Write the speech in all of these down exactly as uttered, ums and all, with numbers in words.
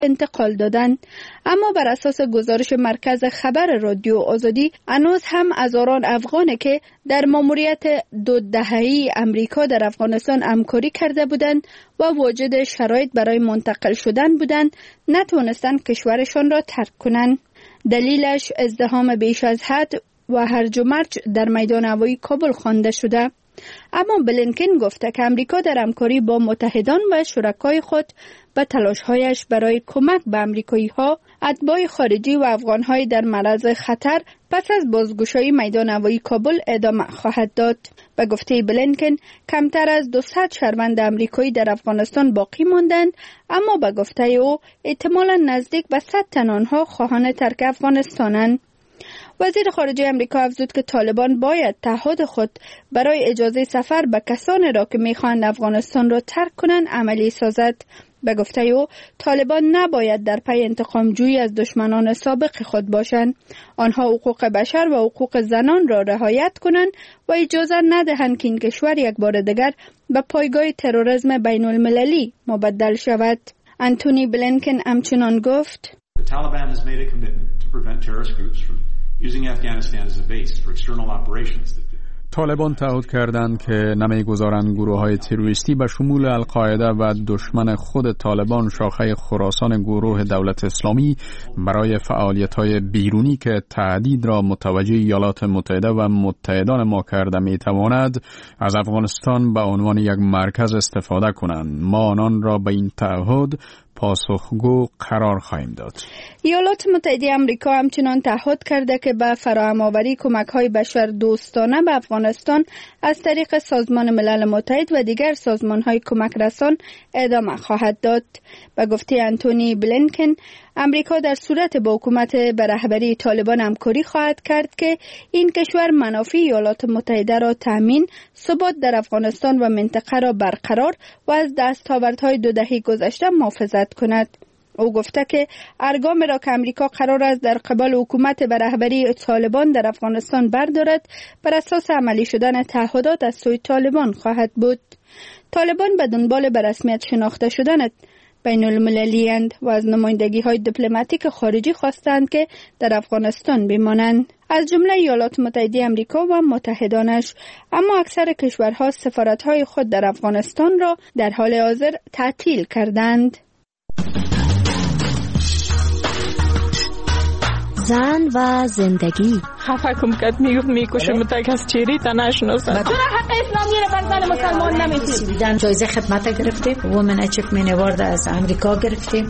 انتقال دادند. اما بر اساس گزارش مرکز خبر رادیو آزادی، هنوز هم هزاران افغان که در ماموریت دو دهه‌ای امریکا در افغانستان همکاری کرده بودند و واجد شرایط برای منتقل شدن بودند، نتوانستند کشورشان را ترک کنند. دلیلش ازدحام بیش از حد و هرج و مرج در میدان هوایی کابل خوانده شده. اما بلینکن گفته که امریکا در همکاری با متحدان و شرکای خود به تلاش‌هایش برای کمک به امریکایی‌ها، اتباع خارجی و افغان‌های در معرض خطر پس از بازگشایی میدان هوایی کابل ادامه خواهد داد. به گفته بلینکن، کمتر از دویست شهروند امریکایی در افغانستان باقی ماندند، اما به گفته او احتمالاً نزدیک به صد تن آنها خواهان ترک افغانستانند. وزیر خارجه امریکا افزود که طالبان باید تعهد خود برای اجازه سفر به کسانی را که می‌خواهند افغانستان را ترک کنند عملی سازد. به گفته او، طالبان نباید در پی انتقام جویی از دشمنان سابق خود باشند. آنها حقوق بشر و حقوق زنان را رعایت کنند و اجازه ندهند که این کشور یک بار دیگر به پایگاه تروریسم بین المللی مبدل شود. انتونی بلینکن همچنان گفت: The Taliban has made a commitment to prevent terrorist groups from using Afghanistan as a base for external operations. طالبان تعهد کردند که نمیگذارند گروه‌های تروریستی به شمول القاعده و دشمن خود طالبان شاخه خراسان گروه دولت اسلامی برای فعالیت‌های بیرونی که تهدید را متوجه ایالات متحده و متحدان ما کرده می‌تواند از افغانستان به عنوان یک مرکز استفاده کنند. ما آنان را به این تعهد پاسخگو قرار خواهیم داد. ایالات متحده آمریکا همچنان تعهد کرده که به فراهم آوری کمک‌های بشر دوستانه به افغانستان از طریق سازمان ملل متحد و دیگر سازمان‌های کمک رسان ادامه خواهد داد. به گفته انتونی بلینکن، امریکا در صورت با حکومت به رهبری طالبان همکاری خواهد کرد که این کشور منافع ایالات متحده را تامین، ثبات در افغانستان و منطقه را برقرار و از دستاوردهای دو دهه گذشته محافظت کند. او گفته که ارگام را که امریکا قرار است در قبال حکومت به رهبری طالبان در افغانستان بردارد، بر اساس عملی شدن تعهدات از سوی طالبان خواهد بود. طالبان به دنبال به رسمیت شناخته شدن بین المللی اند و از نمایندگی های دیپلماتیک خارجی خواستند که در افغانستان بمانند، از جمله ایالات متحده آمریکا و متحدانش. اما اکثر کشورها سفارت‌های خود در افغانستان را در حال حاضر تعطیل کردند. زن و زندگی. خفه کم کد میگفت میکشه متک از چیری تا نشناسن. چرا حق اسلامی رو بر زن مسلمان نمیدید؟ جایزه خدمت گرفتیم، وومن اچیومنت اوارد از امریکا گرفتیم.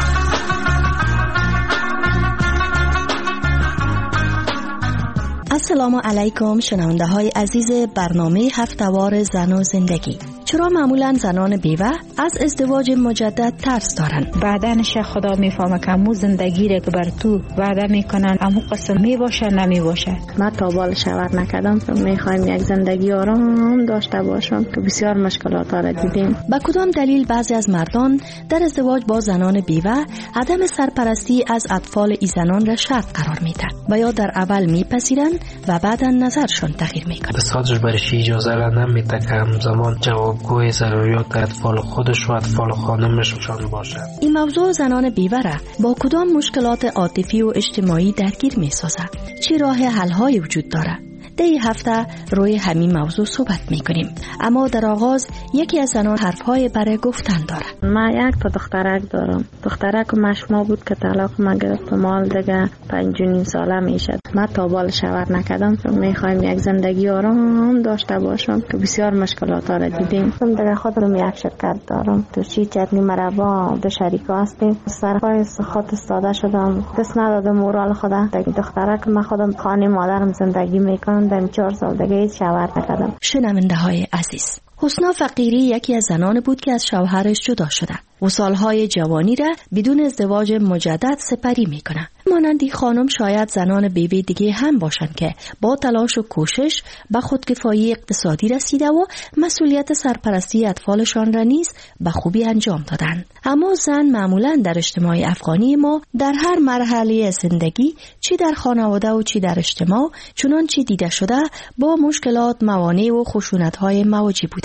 السلام علیکم شنونده های عزیز برنامه هفته‌وار زن و زندگی. چرا معمولا زنان بیوه از ازدواج مجدد ترس دارن؟ بعدنش خدا میفهمه که امو زندگی را که بر تو وعده میکنن امو قسم میباشه نمیباشه. من تا بال شوهر نکردم، میخوایم یک زندگی آرام داشته باشم که بسیار مشکلات را دیدیم. با کدام دلیل بعضی از مردان در ازدواج با زنان بیوه عدم سرپرستی از اطفال ای زنان را شرط قرار میدن و یا در اول میپذیرند و بعدا نظرشون تغییر میکنه؟ بسازش برش اجازه را نمیده که همزمان جوابگوی ضروریات اطفال خودش و اطفال خانمشان باشه. این موضوع زنان بیوه را با کدام مشکلات عاطفی و اجتماعی درگیر میسازه؟ چه راه حل های وجود داره؟ در این هفته روی همین موضوع صحبت میکنیم، اما در آغاز یکی از زنان حرفهای برای گفتن داره. من یک تا دخترک دارم. دخترک مشما بود که طلاق ما گرفت و مال دیگه پنج و نیم ساله میشد. من تا بال شوهر نکردم، میخوایم یک زندگی آرام داشته باشم که بسیار مشکلات را دیدیم. من دیگه خودم یک شرکت دارم، تو چی چتنی مربا دو شریک هستیم. سرپای خود استاده شدم، دست ندادم مورال خدا. دخترک من خودم خانه مادرم زندگی میکنم، دم چهار سال دیگه هیچ شوهر نکردم. شنونده های عزیز، حسنا فقیری یکی از زنان بود که از شوهرش جدا شده و سالهای جوانی را بدون ازدواج مجدد سپری میکنه. مانندی خانم شاید زنان بیوه دیگه هم باشن که با تلاش و کوشش به خودکفایی اقتصادی رسیده و مسئولیت سرپرستی اطفالشان را نیز به خوبی انجام دادن. اما زن معمولا در اجتماع افغانی ما در هر مرحله زندگی، چی در خانواده و چی در اجتماع، چنانچه دیده شده با مشکلات، موانع و خشونت‌های مواجه بودند.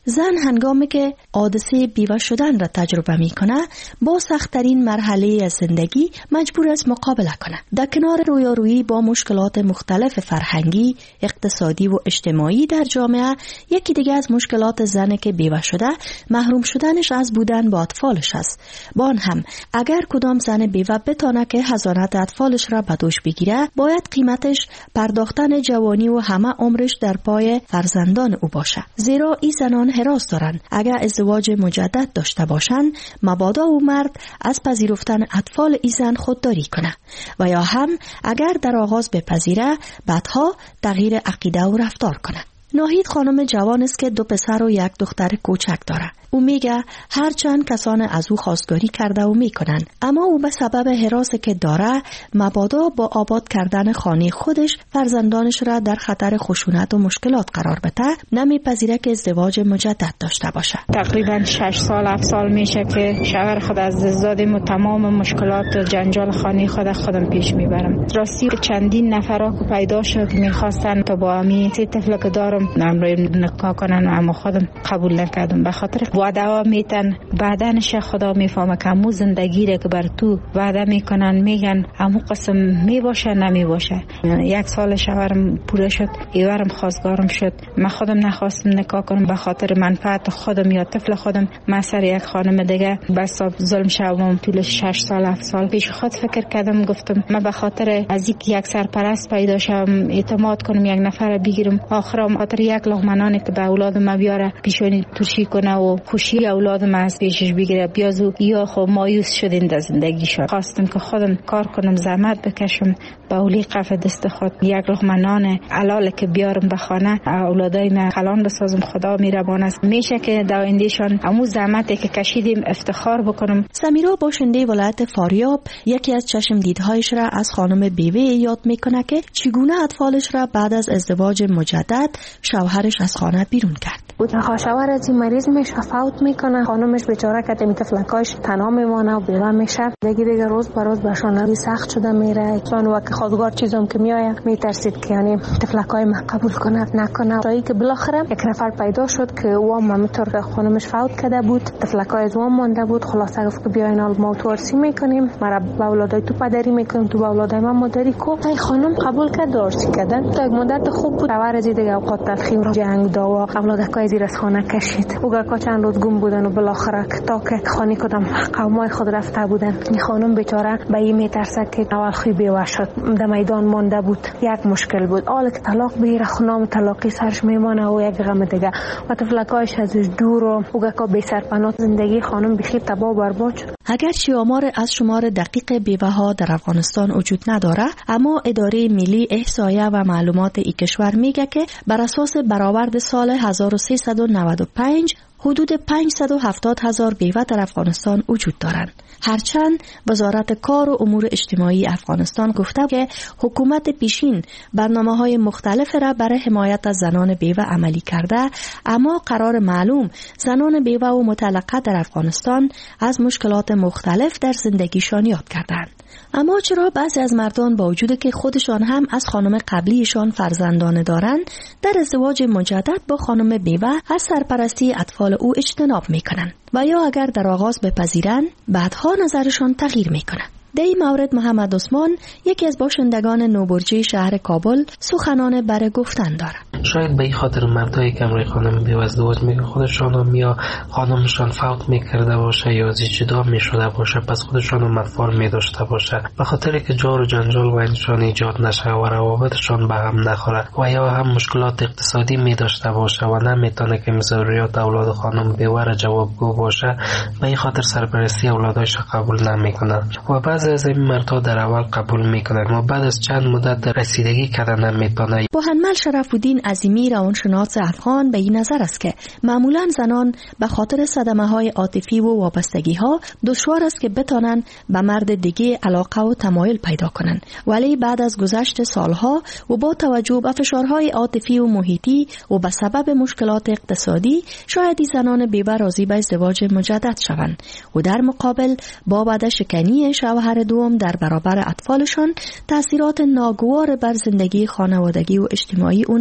زن هنگامی که حادثه بیوه شدن را تجربه می کنه با سخت‌ترین مرحله از زندگی مجبور است مقابله کنه. در کنار رویارویی با مشکلات مختلف فرهنگی، اقتصادی و اجتماعی در جامعه، یکی دیگه از مشکلات زنی که بیوه شده محروم شدنش از بودن با اطفالش است. با آن هم اگر کدام زن بیوه بتانه که حضانت اطفالش را به دوش بگیره، باید قیمتش پرداختن جوانی و همه عمرش در پای فرزندان او باشه. زیرا این زنان هراس دارن اگر ازدواج مجدد داشته باشن، مبادا او مرد از پذیرفتن اطفال ای زن خودداری کنه و یا هم اگر در آغاز بپذیره بعدها تغییر عقیده و رفتار کنه. ناهید خانم جوان است که دو پسر و یک دختر کوچک داره. او میگه هرچند کسان از او خواستگاری کرده و میکنن، اما او به سبب حراسی که داره مبادا با آباد کردن خانه خودش فرزندانش را در خطر خشونت و مشکلات قرار بده، نمیپذیره که ازدواج مجدد داشته باشه. تقریبا شش سال هفت سال میشه که شوهر خود از دادیم و تمام مشکلات و جنجال خانه خود خودم پیش میبرم. راستی چندین نفرا که پیدا شد که میخواستن تا با امی سه طفل که دارم نمروی نکاح کنن، اما خودم قبول نکردم به خاطر وعده میتن بعدنش خدا میفهمه که همون زندگی را که بر تو وعده میکنن میگن همون قسم میباشه نمیباشه. یک سال شوهرم پوره شد، ایورم خواستگارم شد. من خودم نخواستم نکاح کنم به خاطر منفعت خودم یا طفل خودم. من سر یک خانم دیگه بس ظلم شوم طول شش سال هفت سال پیش خود فکر کردم، گفتم من به خاطر از یک سرپرست پیدا شم اعتماد کنم یک نفر بگیرم، آخرام خاطر یک لقمه نانی که به اولاد ما بیاره پیشونی ترشی کنه و خوشی اولاد ما از پیشش بگیره بیازو یا خو مایوس شدین در زندگی شد. خواستم که خودم کار کنم، زحمت بکشم، با اولی قف دست خود یک لقمه نان حلال که بیارم به خانه اولادای ما کلان بسازم. خدا میربان است، میشه که در آیندهشان همون زحمتی که کشیدیم افتخار بکنم. سمیرا باشنده ولایت فاریاب یکی از چشم دیدهایش را از خانم بیوه یاد میکنه که چگونه اطفالش را بعد از ازدواج مجدد شوهرش از خانه بیرون کرد. شوهر از این مریض میشه، فوت میکنه، خانمش بیچاره که می طفلکاش تنها میمونه و بیوه میشه. دیگه دیگه روز به روز بهشون سخت شده میره. چون وقت خواستگار چیزام که میآید میترسید که یعنی طفلکای ما قبول کنه نکنه. تا اینکه بالاخره یک نفر پیدا شد که او هم همینطور خانمش فوت کرده بود، طفلکای از اون مونده بود. خلاصه گفت که بیاین حال ما تو ورسی میکنیم، مرا با اولادای تو پدری میکنیم، تو با اولادای ما مادری کو. تا خانم قبول کرد دارسی کردن. تا یک مدت خوب بود. شوهر از دیگه اوقات تلخی و جنگ داوا اولادکای زیر از خانه کشید. اوگا چند روز گم بودن و بالاخره تا که خانه کدام قومای خود رفته بودن. این خانم بیچاره به این میترسه که اول خوی بیوه شد، در میدان مانده بود، یک مشکل بود. حالا که طلاق بگیره خونام طلاقی سرش میمانه و یک غم دیگه و طفلکایش ازش دور و اوگا بی سرپناه. زندگی خانم بخیر تباه برباد شد. اگرچه آمار از شمار دقیق بیوه ها در افغانستان وجود نداره، اما اداره ملی احصایه و معلومات این کشور میگه که بر اساس برآورد سال هزار و سیصد و نود و پنج حدود پانصد و هفتاد هزار بیوه در افغانستان وجود دارند. هرچند وزارت کار و امور اجتماعی افغانستان گفته که حکومت پیشین برنامه‌های مختلف را برای حمایت از زنان بیوه عملی کرده، اما قرار معلوم زنان بیوه و مطلقه در افغانستان از مشکلات مختلف در زندگیشان یاد کردند. اما چرا بعضی از مردان با وجود که خودشان هم از خانم قبلیشان فرزندان دارند، در ازدواج مجدد با خانم بیوه از سرپرستی اطفال او اجتناب میکنند و یا اگر در آغاز بپذیرند بعدها نظرشان تغییر میکنه؟ در این مورد محمد عثمان یکی از باشندگان نوبرجی شهر کابل سخنان برای گفتن دارد. شاید به این خاطر مردایی که امروی خانم بیوه ازدواج میکنه خودشان یا خانمشان فوت میکرده باشه یا زی جدا میشده باشه، پس خودشان مدفار میداشته باشه، به خاطر که جار و جنجال و اینشان ایجاد نشه و روابطشان به هم نخوره و یا هم مشکلات اقتصادی میداشته باشه و نمیتونه که ضروریات اولاد خانم بیوه را جوابگو باشه، به این خاطر سرپرستی اولادش قبول نمیکنه و بعضی از این مردها در اول قبول میکنن و بعد از چند مدت رسیدگی کردن نمیتونه. بوهنمل شرف‌الدین عظیمی روانشناس افغان به این نظر است که معمولا زنان به خاطر صدمه های عاطفی و وابستگی ها دشوار است که بتانن به مرد دیگه علاقه و تمایل پیدا کنن، ولی بعد از گذشت سالها و با توجه به فشارهای عاطفی و محیطی و به سبب مشکلات اقتصادی شاید این زنان بیوه راضی به ازدواج مجدد شوند و در مقابل با بعد شکنی شوهر دوم در برابر اطفالشان تأثیرات ناگوار بر زندگی خانوادگی و اجتماعی اونا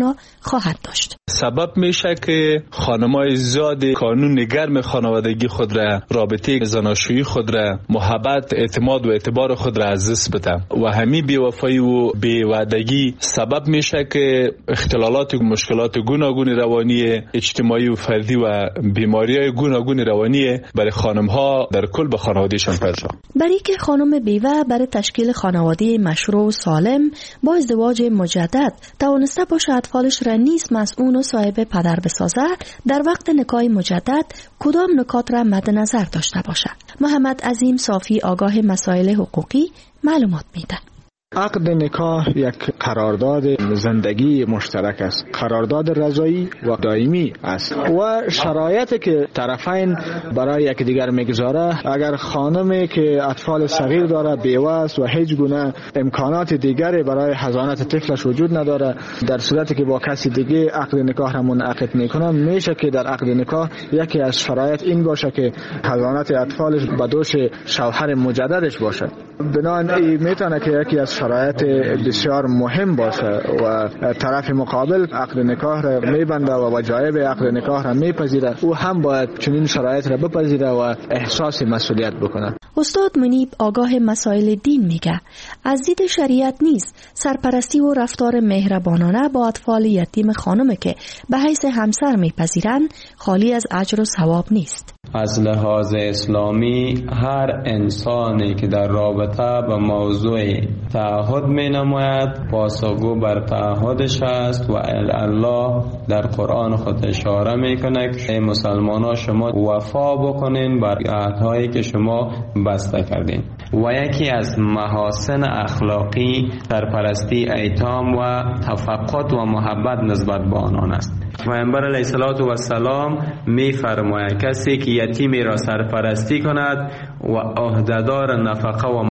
خواهد داشت. سبب میشه که خانمای زیاد کانون گرم خانوادگی خود را، رابطه زناشویی خود را، محبت، اعتماد و اعتبار خود را از دست بده و همین بی‌وفایی و بی‌وعدگی سبب میشه که اختلالات و مشکلات گوناگون روانی اجتماعی و فردی و بیماری‌های گوناگون روانی برای خانم‌ها در کل به خانواده‌شان پیدا شود. برای که خانم بیوه برای تشکیل خانواده مشروع و سالم با ازدواج مجدد توانسته باشه اطفالش را نیز مسئول و صاحب پدر بسازه، در وقت نکاح مجدد کدام نکات را مد نظر داشته باشه؟ محمد عظیم صافی آگاه مسائل حقوقی معلومات میده. عقد نکاح یک قرارداد زندگی مشترک است، قرارداد رضایی و دائمی است و شرایطی که طرفین برای یکدیگر میگذاره، اگر خانمی که اطفال صغیر داره، بیوه است و هیچ گونه امکانات دیگری برای حضانت طفلش وجود نداره، در صورتی که با کسی دیگه عقد نکاح را منعقد میکنه، میشه که در عقد نکاح یکی از شرایط این باشه که حضانت اطفالش به دوش شوهر مجددش باشه. بنابراین میتونه که یکی از شرایط بسیار مهم باشه و طرف مقابل عقد نکاح را میبنده و وجایب عقد نکاح را میپذیره، او هم باید چنین شرایط را بپذیره و احساس مسئولیت بکنه. استاد منیب آگاه مسائل دین میگه از دید شریعت نیست سرپرستی و رفتار مهربانانه با اطفال یتیم خانم که به حیث همسر میپذیرن خالی از اجر و ثواب نیست. از لحاظ اسلامی هر انسانی که در رابطه با موضوع تعهد می نماید پاسخگو بر تعهدش است و الله در قرآن خود اشاره می کنه که مسلمانان شما وفا بکنین بر عهدهایی که شما بسته کردین و یکی از محاسن اخلاقی سرپرستی ایتام و تفقد و محبت نسبت به آنان است. پیامبر علیه الصلاة و السلام می فرماید کسی که یتیمی را سرپرستی کند و عهدهدار نفقه و